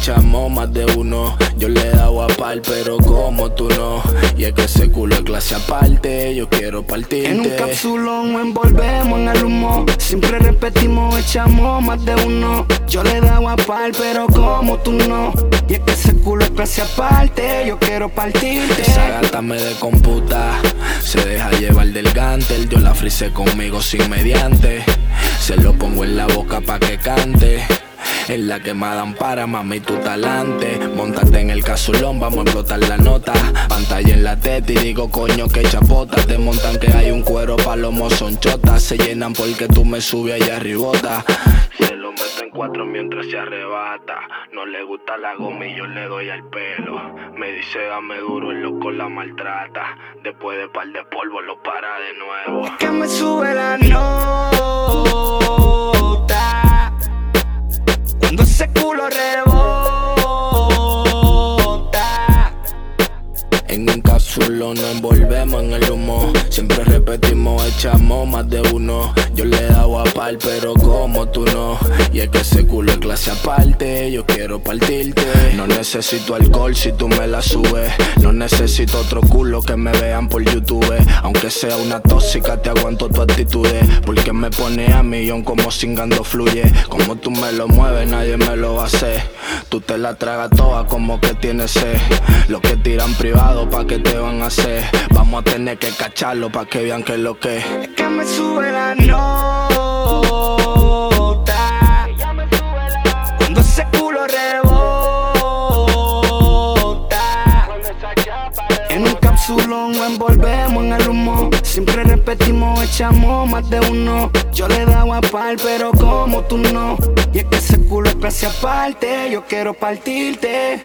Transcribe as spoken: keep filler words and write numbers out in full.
echamos más de uno. Yo le he dado a par, pero como tú no. Y es que ese culo es clase aparte, yo quiero partirte. En un capsulón nos envolvemos en el humo. Siempre repetimos, echamos más de uno. Yo le he dado a par, pero como tú no. Y es que ese culo es clase aparte, yo quiero partirte. Esa gata me de computa, se deja llevar del gantel. Yo la frisé conmigo sin mediante. Se lo pongo en la boca pa' que cante. Es la que me dan para, mami, tu talante. Móntate en el casulón, vamos a explotar la nota. Pantalla en la teta y digo, coño, que chapota. Te montan que hay un cuero pa' los mozonchotas. Se llenan porque tú me subes allá arribota. Se lo meto en cuatro mientras se arrebata. No le gusta la goma y yo le doy al pelo. Me dice, dame duro, el loco la maltrata. Después de par de polvo lo para de nuevo. Es que me sube la nota cuando ese culo rebota. En un cápsulo nos envolvemos en el humo. Siempre repetimos, echamos más de uno. Yo le he dado a par, pero como tú no. Y es que ese culo es clase aparte, yo quiero partirte. No necesito alcohol si tú me la subes. No necesito otro culo que me vean por YouTube. Aunque sea una tóxica, te aguanto tu actitudes. Porque me pone a millón como cingando fluye. Como tú me lo mueves, nadie me lo va a hacer. Tú te la tragas toda como que tienes sed. Los que tiran privado, pa' que te van a hacer. Vamos a tener que cacharlo pa' que vean que es lo que es. Es que me sube la nota cuando ese culo rebota. En un capsulón nos envolvemos en el humo. Siempre repetimos, echamos más de uno. Yo le he dado a par, pero como tú no. Y es que ese culo es clase aparte, yo quiero partirte.